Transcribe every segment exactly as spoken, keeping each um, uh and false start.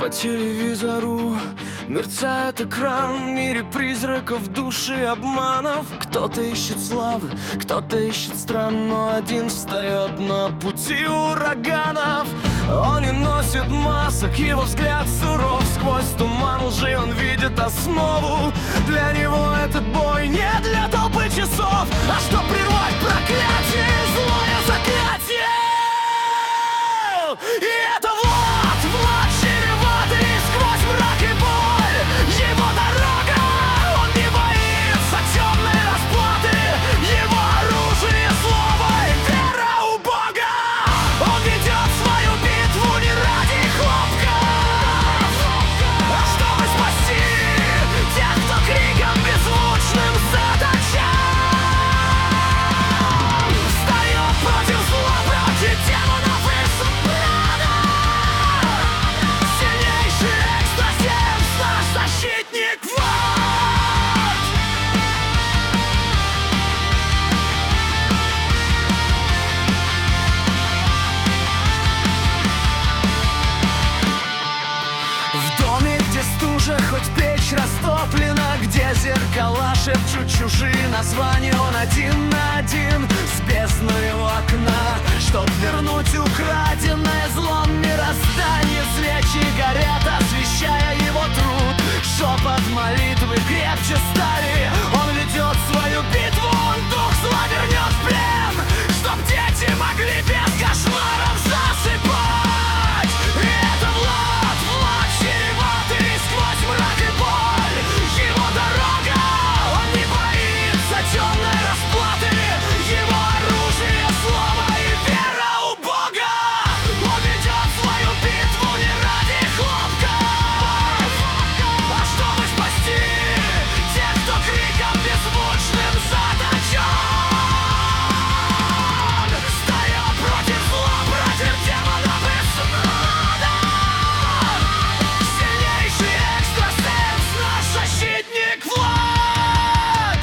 По телевизору мерцает экран, в мире призраков, души, обманов. Кто-то ищет славы, кто-то ищет стран, но один встает на пути ураганов. Он не носит масок, его взгляд суров. Сквозь туман лжи он видит основу. Для него этот бой не для толпы часов, а чтоб прервать проклятие, злое заклятие. И это Влад, Влад чреватый сквозь мрак и боль. Его дорога, он не боится темной расплаты. Его оружие, слово и вера у Бога. Он ведет свою битву не ради хлопков, а чтобы спасти тех, кто криком беззвучным заточен. Встает против зла, против демонов и смрада. Сильнейший экстрасенс, наш защитник Влад. В доме, где стужа, хоть печь растоплена, где зеркала шепчут чужие названия, он один на один с бездной у окна. Чтоб вернуть украденное злом мироздание, свечи горят, освещая его труд. Шепот молитвы крепче стали. Он ведет свою битву, он дух зла вернет в плен, чтоб дети могли без кошмаров засыпать. И это Влад, Влад чреватый сквозь мрак и боль. Его дорога, он не боится темной расплаты. Его оружие, слово и вера у Бога. Он ведет свою битву не ради хлопков, а чтобы спасти тех, кто криком беззвучным заточен. Встает против зла, против демонов и смрада. Сильнейший экстрасенс, наш защитник Влад.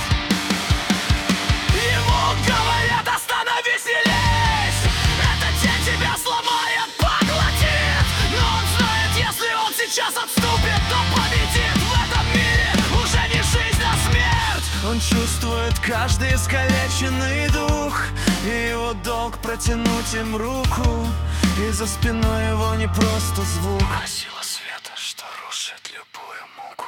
Ему говорят: остановись и лезь, эта тень тебя сломает, поглотит. Но он знает, если он сейчас отступит, то победит. В этом мире уже не жизнь, а смерть. Он чувствует каждый искалеченный дух, и его долг протянуть им руку. И за спиной его не просто звук, а сила света, что рушит любую муку.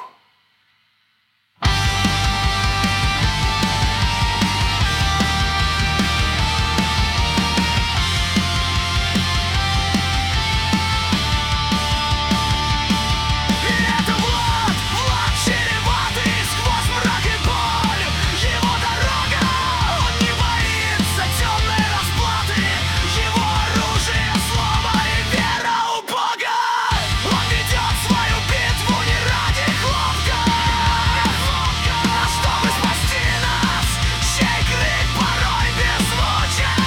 И это Влад, Влад чреватый сквозь мрак и боль. Его дорога, он не боится темной расплаты. Его оружие, слово и вера у Бога. Он ведет свою битву не ради хлопков, а чтобы спасти нас, чей крик порой беззвучен.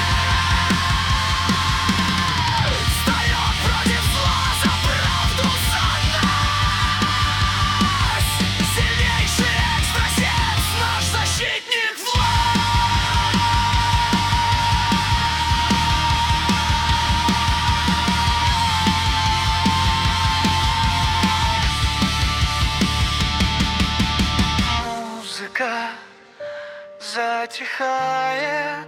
Встает против зла, за правду, за нас. Сильнейший экстрасенс, наш защитник Влад. Музыка затихает,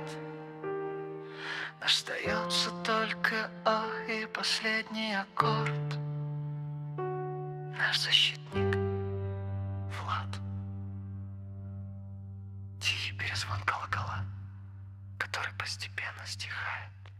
остается только ах и последний аккорд. Наш защитник Влад. Тихий перезвон колокола, который постепенно стихает.